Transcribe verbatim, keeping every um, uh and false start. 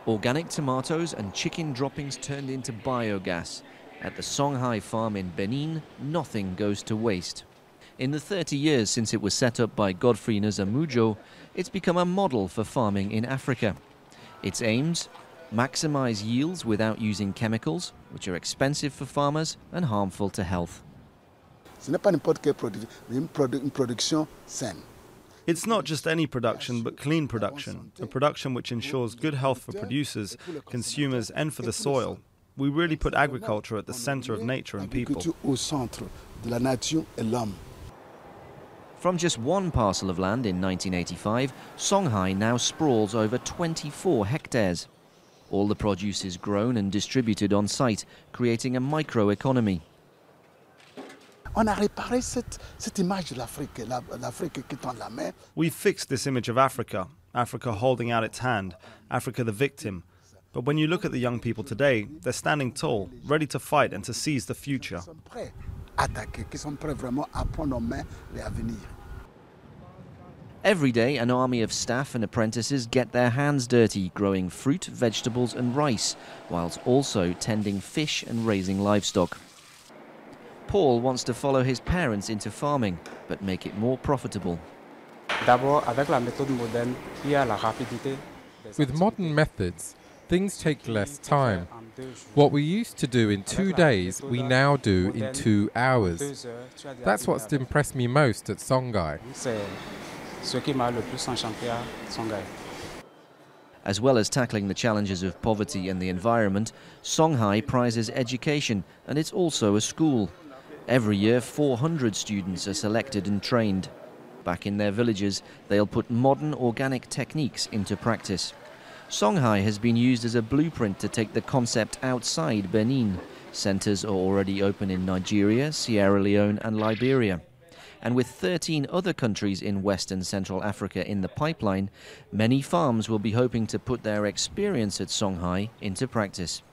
Organic tomatoes and chicken droppings turned into biogas. At the Songhai farm in Benin, nothing goes to waste. In the thirty years since it was set up by Godfrey Nzamujo, it's become a model for farming in Africa. Its aims: maximize yields without using chemicals, which are expensive for farmers and harmful to health. It's not just any production, but clean production, a production which ensures good health for producers, consumers and for the soil. We really put agriculture at the center of nature and people. From just one parcel of land in nineteen eighty-five, Songhai now sprawls over twenty-four hectares. All the produce is grown and distributed on site, creating a microeconomy. We've fixed this image of Africa, Africa holding out its hand, Africa the victim. But when you look at the young people today, they're standing tall, ready to fight and to seize the future. Every day, an army of staff and apprentices get their hands dirty, growing fruit, vegetables and rice, whilst also tending fish and raising livestock. Paul wants to follow his parents into farming, but make it more profitable. With modern methods, things take less time. What we used to do in two days, we now do in two hours. That's what's impressed me most at Songhai. As well as tackling the challenges of poverty and the environment, Songhai prizes education, and it's also a school. Every year, four hundred students are selected and trained. Back in their villages, they'll put modern organic techniques into practice. Songhai has been used as a blueprint to take the concept outside Benin. Centres are already open in Nigeria, Sierra Leone and Liberia. And with thirteen other countries in West and Central Africa in the pipeline, many farms will be hoping to put their experience at Songhai into practice.